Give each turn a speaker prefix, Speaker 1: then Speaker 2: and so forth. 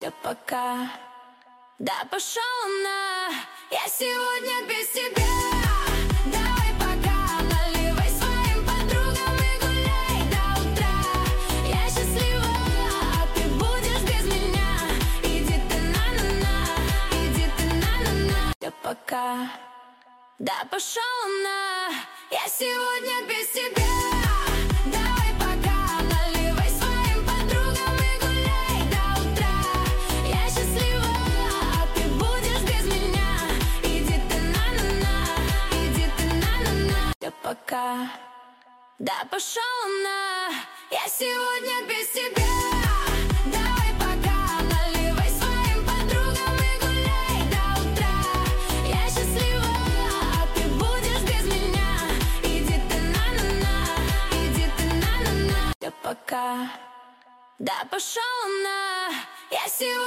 Speaker 1: Я пока. Да пошел на. Я сегодня без тебя. Давай пока. Наливай своим подругам и гуляй до утра. Я счастлива, а ты будешь без меня. Иди ты на-на-на, иди ты на-на-на. Я пока. Да пошел на. Я сегодня без тебя. Давай пока. Наливай своим подругам и гуляй до утра. Я счастлива, а ты будешь без меня. Иди ты на-на-на, иди ты на-на-на. Я пока. Да пошел на. Я сегодня без тебя. Давай пока. Наливай своим подругам и гуляй до утра. Я счастлива, а ты будешь без меня. Иди ты на-на-на, иди ты на-на-на. Я пока. Да пошел на. Я сегодня